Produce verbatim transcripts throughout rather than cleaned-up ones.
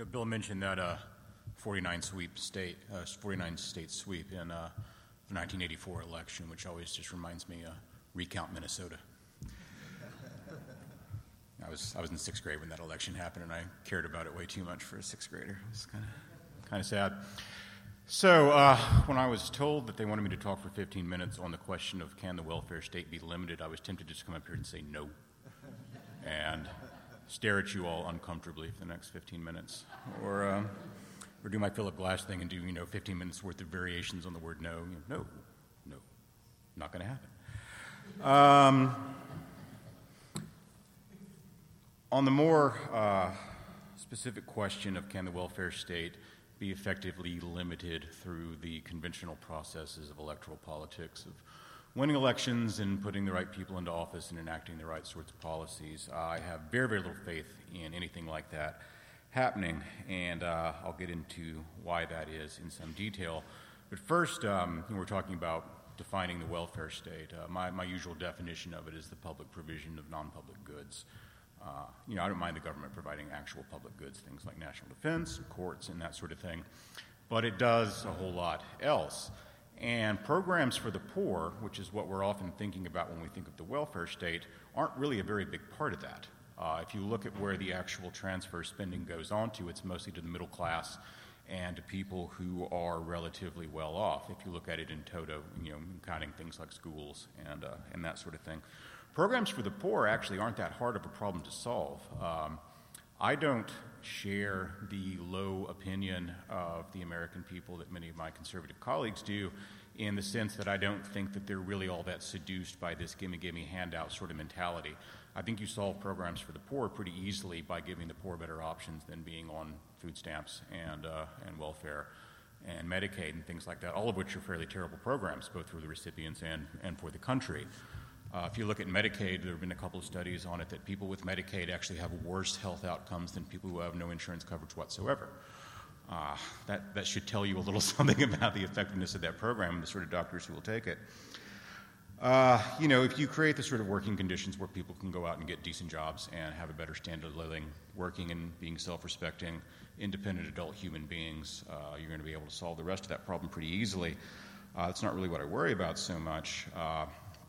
You know, Bill mentioned that uh, forty-nine sweep state, uh, forty-nine state sweep in uh, the nineteen eighty-four election, which always just reminds me uh, recount Minnesota. I was I was in sixth grade when that election happened, and I cared about it way too much for a sixth grader. It was kind of kind of sad. So uh, when I was told that they wanted me to talk for fifteen minutes on the question of can the welfare state be limited, I was tempted to just come up here and say no, and stare at you all uncomfortably for the next fifteen minutes, or uh, or do my Philip Glass thing and do you know fifteen minutes worth of variations on the word no. You know, no, no, not going to happen. Um, on the more uh, specific question of can the welfare state be effectively limited through the conventional processes of electoral politics, of winning elections and putting the right people into office and enacting the right sorts of policies. Uh, I have very, very little faith in anything like that happening, and uh, I'll get into why that is in some detail. But first, um, we're talking about defining the welfare state. Uh, my, my usual definition of it is the public provision of non-public goods. Uh, you know, I don't mind the government providing actual public goods, things like national defense, courts, and that sort of thing, but it does a whole lot else. And programs for the poor, which is what we're often thinking about when we think of the welfare state, aren't really a very big part of that. Uh, if you look at where the actual transfer spending goes on to, it's mostly to the middle class and to people who are relatively well off. If you look at it in toto, you know, counting things like schools and, uh, and that sort of thing. Programs for the poor actually aren't that hard of a problem to solve. Um, I don't share the low opinion of the American people that many of my conservative colleagues do, in the sense that I don't think that they're really all that seduced by this gimme, gimme handout sort of mentality. I think you solve programs for the poor pretty easily by giving the poor better options than being on food stamps and, uh, and welfare and Medicaid and things like that, all of which are fairly terrible programs, both for the recipients and, and for the country. Uh, if you look at Medicaid, there have been a couple of studies on it that people with Medicaid actually have worse health outcomes than people who have no insurance coverage whatsoever. Uh, that, that should tell you a little something about the effectiveness of that program and the sort of doctors who will take it. Uh, you know, if you create the sort of working conditions where people can go out and get decent jobs and have a better standard of living, working and being self-respecting, independent adult human beings, uh, you're going to be able to solve the rest of that problem pretty easily. Uh, that's not really what I worry about so much. Uh,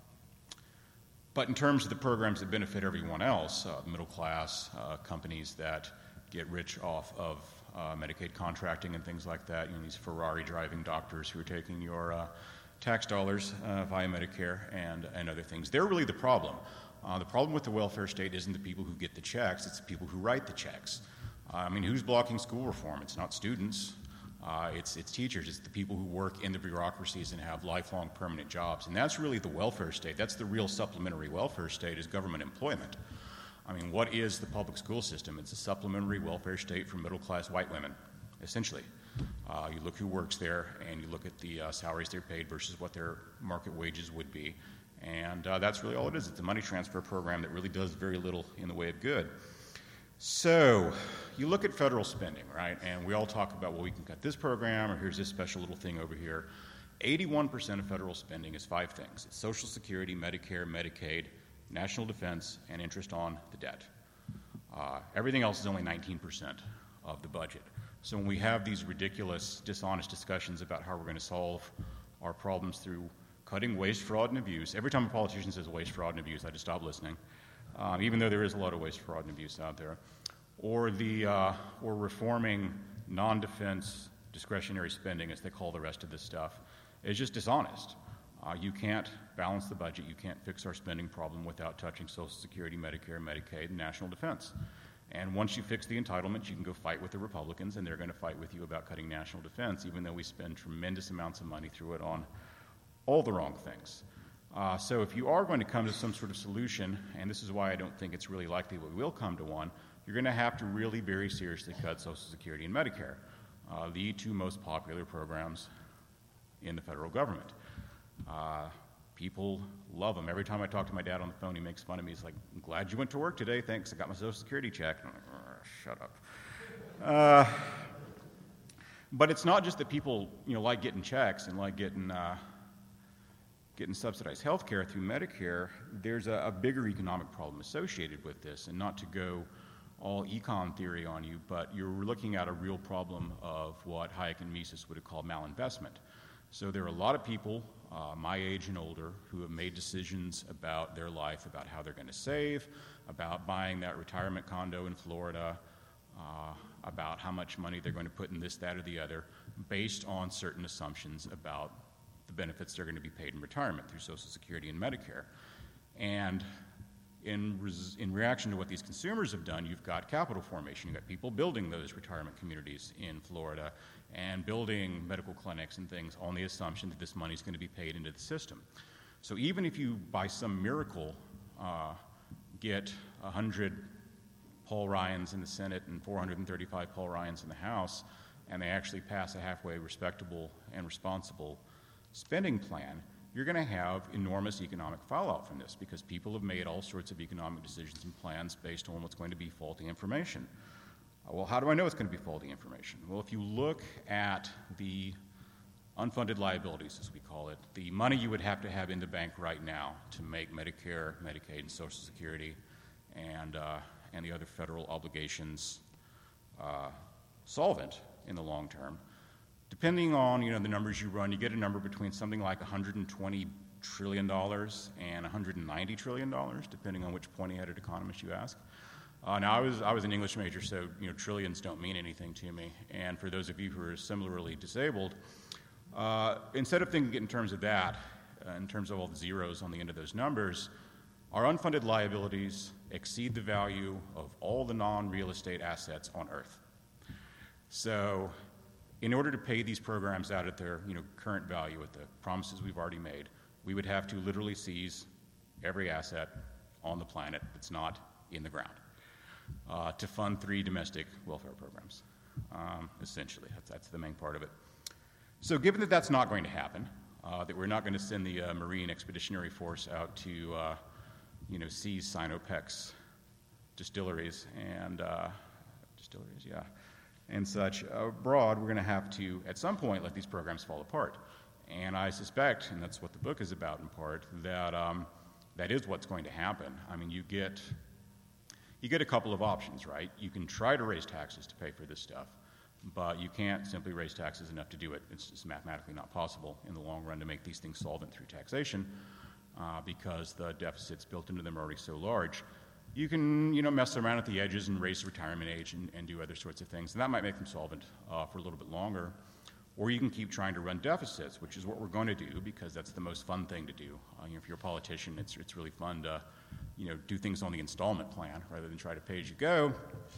But in terms of the programs that benefit everyone else, uh, middle class, uh, companies that get rich off of uh, Medicaid contracting and things like that, you know, these Ferrari driving doctors who are taking your uh, tax dollars uh, via Medicare and, and other things, they're really the problem. Uh, the problem with the welfare state isn't the people who get the checks, it's the people who write the checks. Uh, I mean, who's blocking school reform? It's not students. Uh, it's, it's teachers, it's the people who work in the bureaucracies and have lifelong permanent jobs. And that's really the welfare state. That's the real supplementary welfare state, is government employment. I mean, what is the public school system? It's a supplementary welfare state for middle-class white women, essentially. Uh, you look who works there, and you look at the uh, salaries they're paid versus what their market wages would be. And uh, that's really all it is. It's a money transfer program that really does very little in the way of good. So you look at federal spending, right, and we all talk about, well, we can cut this program, or here's this special little thing over here. eighty-one percent of federal spending is five things. It's Social Security, Medicare, Medicaid, national defense, and interest on the debt. Uh, everything else is only nineteen percent of the budget. So when we have these ridiculous, dishonest discussions about how we're going to solve our problems through cutting waste, fraud, and abuse, every time a politician says waste, fraud, and abuse, I just stop listening. Um, even though there is a lot of waste, fraud, and abuse out there, or the uh, or reforming non-defense discretionary spending, as they call the rest of this stuff, is just dishonest. Uh, you can't balance the budget, you can't fix our spending problem without touching Social Security, Medicare, Medicaid, and national defense. And once you fix the entitlements, you can go fight with the Republicans, and they're going to fight with you about cutting national defense, even though we spend tremendous amounts of money through it on all the wrong things. Uh, so if you are going to come to some sort of solution, and this is why I don't think it's really likely we will come to one, you're going to have to really very seriously cut Social Security and Medicare, uh, the two most popular programs in the federal government. Uh, people love them. Every time I talk to my dad on the phone, he makes fun of me. He's like, I'm glad you went to work today. Thanks. I got my Social Security check. I'm like, shut up. Uh, but it's not just that people, you know, like getting checks and like getting... Uh, getting subsidized health care through Medicare. There's a, a bigger economic problem associated with this, and not to go all econ theory on you, but you're looking at a real problem of what Hayek and Mises would have called malinvestment. So there are a lot of people uh, my age and older who have made decisions about their life, about how they're going to save, about buying that retirement condo in Florida, uh, about how much money they're going to put in this, that, or the other, based on certain assumptions about the benefits they're going to be paid in retirement through Social Security and Medicare. And in, res- in reaction to what these consumers have done, you've got capital formation. You've got people building those retirement communities in Florida and building medical clinics and things on the assumption that this money is going to be paid into the system. So even if you, by some miracle, uh, get one hundred Paul Ryans in the Senate and four hundred thirty-five Paul Ryans in the House, and they actually pass a halfway respectable and responsible spending plan, you're going to have enormous economic fallout from this because people have made all sorts of economic decisions and plans based on what's going to be faulty information. Uh, well, how do I know it's going to be faulty information? Well, if you look at the unfunded liabilities, as we call it, the money you would have to have in the bank right now to make Medicare, Medicaid, and Social Security and, uh, and the other federal obligations uh, solvent in the long term, depending on, you know, the numbers you run, you get a number between something like one hundred twenty trillion dollars and one hundred ninety trillion dollars, depending on which pointy-headed economist you ask. Uh, now, I was I was an English major, so you know trillions don't mean anything to me. And for those of you who are similarly disabled, uh, instead of thinking in terms of that, uh, in terms of all the zeros on the end of those numbers, our unfunded liabilities exceed the value of all the non-real estate assets on Earth. So, in order to pay these programs out at their you know, current value, at the promises we've already made, we would have to literally seize every asset on the planet that's not in the ground uh, to fund three domestic welfare programs, um, essentially. That's, that's the main part of it. So given that that's not going to happen, uh, that we're not going to send the uh, Marine Expeditionary Force out to uh, you know, seize Sinopec's distilleries and uh, distilleries, yeah, and such abroad, we're going to have to, at some point, let these programs fall apart. And I suspect, and that's what the book is about in part, that um, that is what's going to happen. I mean, you get you get a couple of options, right? You can try to raise taxes to pay for this stuff, but you can't simply raise taxes enough to do it. It's just mathematically not possible in the long run to make these things solvent through taxation uh, because the deficits built into them are already so large. You can, you know, mess around at the edges and raise the retirement age and, and do other sorts of things, and that might make them solvent uh, for a little bit longer. Or you can keep trying to run deficits, which is what we're going to do because that's the most fun thing to do. Uh, you know, if you're a politician, it's it's really fun to, you know, do things on the installment plan rather than try to pay as you go.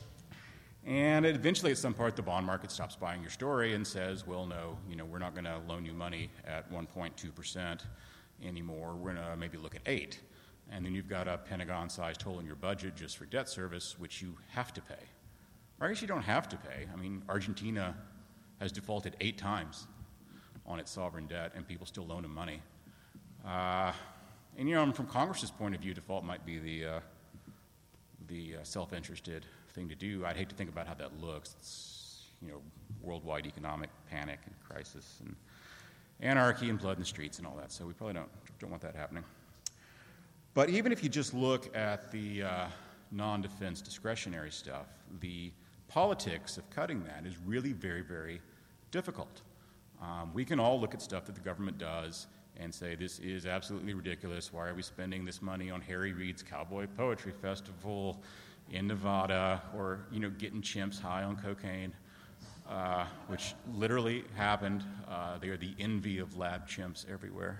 And eventually, at some part, the bond market stops buying your story and says, well, no, you know, we're not going to loan you money at one point two percent anymore. We're going to maybe look at eight. And then you've got a Pentagon-sized hole in your budget just for debt service, which you have to pay. Or I guess you don't have to pay. I mean, Argentina has defaulted eight times on its sovereign debt, and people still loan them money. Uh, and, you know, from Congress's point of view, default might be the, uh, the uh, self-interested thing to do. I'd hate to think about how that looks. It's, you know, worldwide economic panic and crisis and anarchy and blood in the streets and all that, so we probably don't, don't want that happening. But even if you just look at the uh, non-defense discretionary stuff, the politics of cutting that is really very, very difficult. Um, we can all look at stuff that the government does and say, this is absolutely ridiculous. Why are we spending this money on Harry Reid's Cowboy Poetry Festival in Nevada, or, you know, getting chimps high on cocaine, uh, which literally happened. Uh, they are the envy of lab chimps everywhere.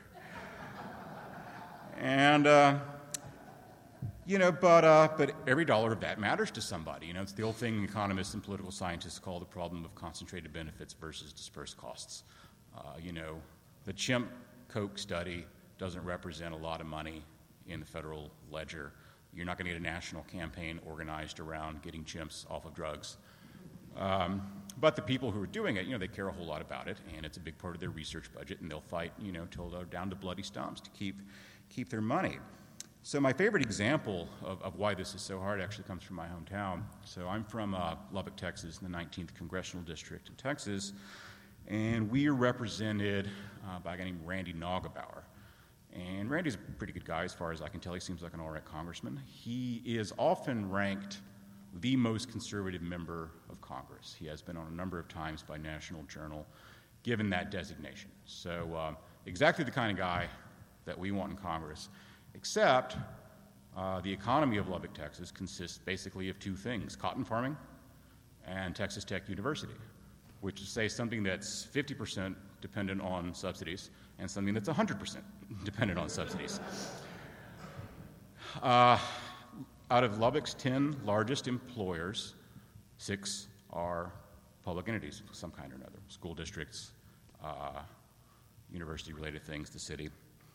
And, uh, you know, but uh, but every dollar of that matters to somebody. You know, it's the old thing economists and political scientists call the problem of concentrated benefits versus dispersed costs. Uh, you know, the chimp coke study doesn't represent a lot of money in the federal ledger. You're not going to get a national campaign organized around getting chimps off of drugs. Um, but the people who are doing it, you know, they care a whole lot about it, and it's a big part of their research budget, and they'll fight, you know, till they're down to bloody stumps to keep keep their money. So my favorite example of, of why this is so hard actually comes from my hometown. So I'm from uh, Lubbock, Texas, in the nineteenth Congressional District in Texas, and we are represented uh, by a guy named Randy Neugebauer. And Randy's a pretty good guy as far as I can tell. He seems like an all right congressman. He is often ranked the most conservative member of Congress. He has been on a number of times by National Journal, given that designation. So uh, exactly the kind of guy that we want in Congress, except uh, the economy of Lubbock, Texas consists basically of two things: cotton farming and Texas Tech University, which is, say, something that's fifty percent dependent on subsidies and something that's one hundred percent dependent on subsidies. Uh, out of Lubbock's ten largest employers, six are public entities of some kind or another: school districts, uh, university-related things, the city.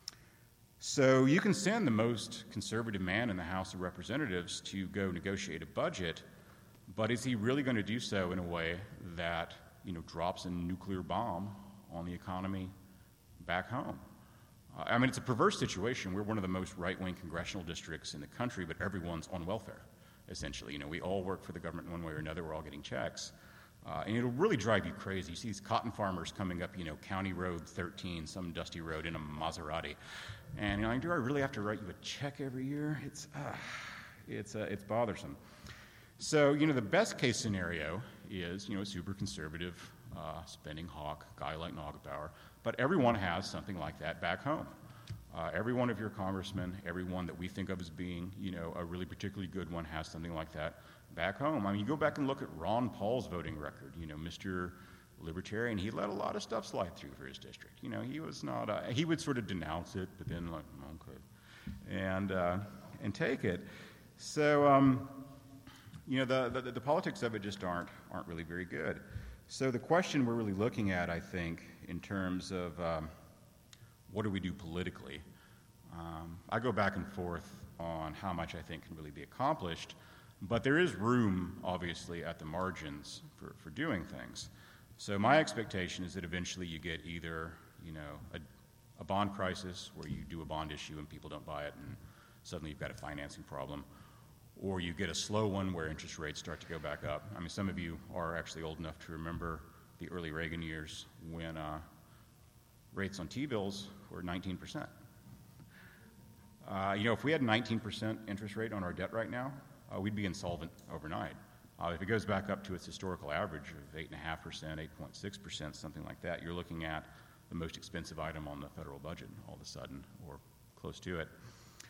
So you can send the most conservative man in the House of Representatives to go negotiate a budget, but is he really going to do so in a way that, you know, drops a nuclear bomb on the economy back home? Uh, I mean, it's a perverse situation. We're one of the most right-wing congressional districts in the country, but everyone's on welfare, essentially. You know, we all work for the government in one way or another. We're all getting checks. Uh, and it'll really drive you crazy. You see these cotton farmers coming up, you know, County Road thirteen, some dusty road, in a Maserati. And you're like, do I really have to write you a check every year? It's, uh, it's, uh, it's bothersome. So, you know, the best case scenario is, you know, a super conservative uh, spending hawk, guy like Nagelbauer, but everyone has something like that back home. Uh, every one of your congressmen, every one that we think of as being, you know, a really particularly good one has something like that back home. I mean, you go back and look at Ron Paul's voting record, you know, Mister Libertarian, he let a lot of stuff slide through for his district. You know, he was not, uh, he would sort of denounce it, but then like, okay, and, uh, and take it. So, um, you know, the, the, the politics of it just aren't, aren't really very good. So the question we're really looking at, I think, in terms of um, what do we do politically, um, I go back and forth on how much I think can really be accomplished, but there is room, obviously, at the margins for, for doing things. So my expectation is that eventually you get either, you know, a, a bond crisis where you do a bond issue and people don't buy it and suddenly you've got a financing problem, or you get a slow one where interest rates start to go back up. I mean, some of you are actually old enough to remember the early Reagan years when uh, rates on T-bills were nineteen percent. Uh, you know, if we had a nineteen percent interest rate on our debt right now, uh, we'd be insolvent overnight. Uh, if it goes back up to its historical average of eight point five percent, eight point six percent, something like that, you're looking at the most expensive item on the federal budget all of a sudden, or close to it.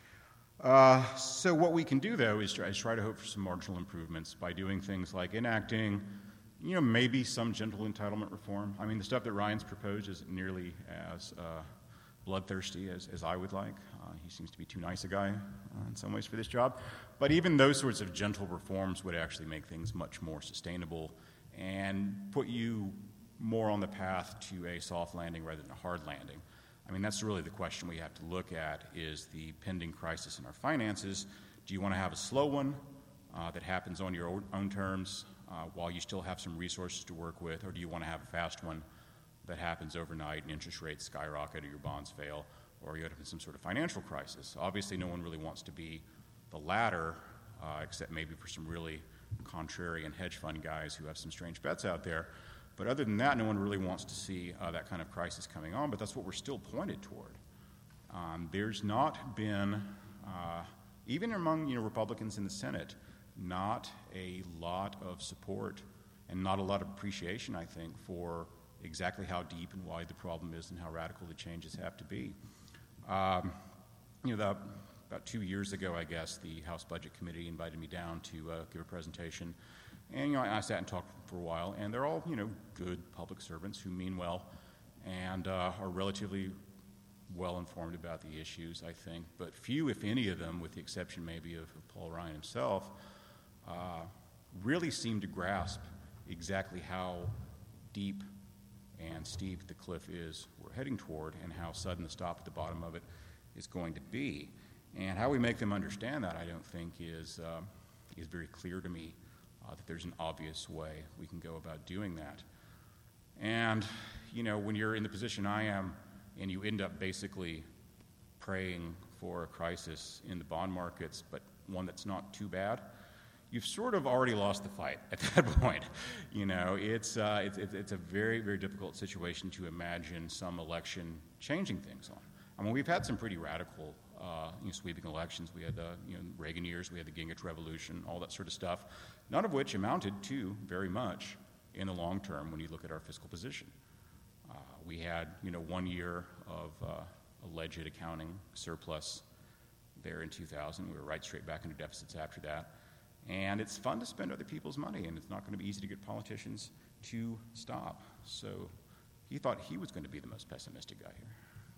Uh, so what we can do, though, is try, is try to hope for some marginal improvements by doing things like enacting, you know, maybe some gentle entitlement reform. I mean, the stuff that Ryan's proposed isn't nearly as uh, bloodthirsty as, as I would like. Uh, he seems to be too nice a guy uh, in some ways for this job. But even those sorts of gentle reforms would actually make things much more sustainable and put you more on the path to a soft landing rather than a hard landing. I mean, that's really the question we have to look at, is the pending crisis in our finances. Do you want to have a slow one uh, that happens on your own terms uh, while you still have some resources to work with, or do you want to have a fast one that happens overnight and interest rates skyrocket or your bonds fail, or you end up in some sort of financial crisis? Obviously, no one really wants to be the latter, uh, except maybe for some really contrarian hedge fund guys who have some strange bets out there. But other than that, no one really wants to see uh, that kind of crisis coming on, but that's what we're still pointed toward. Um, there's not been, uh, even among you know, Republicans in the Senate, not a lot of support and not a lot of appreciation, I think, for exactly how deep and wide the problem is and how radical the changes have to be. Um, you know, the, about two years ago, I guess, the House Budget Committee invited me down to uh, give a presentation. And, you know, I sat and talked for a while, and they're all, you know, good public servants who mean well and uh, are relatively well-informed about the issues, I think. But few, if any of them, with the exception maybe of, of Paul Ryan himself, uh, really seem to grasp exactly how deep and steep the cliff is we're heading toward and how sudden the stop at the bottom of it is going to be. And how we make them understand that, I don't think, is, uh, is very clear to me. Uh, that there's an obvious way we can go about doing that. And, you know, when you're in the position I am and you end up basically praying for a crisis in the bond markets, but one that's not too bad, you've sort of already lost the fight at that point. You know, it's, uh, it's, it's a very, very difficult situation to imagine some election changing things on. I mean, we've had some pretty radical uh, you know, sweeping elections. We had the you know, Reagan years, we had the Gingrich Revolution, all that sort of stuff, none of which amounted to very much in the long term when you look at our fiscal position. Uh, we had you know, one year of uh, alleged accounting surplus there in two thousand. We were right straight back into deficits after that. And it's fun to spend other people's money, and it's not going to be easy to get politicians to stop. So he thought he was going to be the most pessimistic guy here.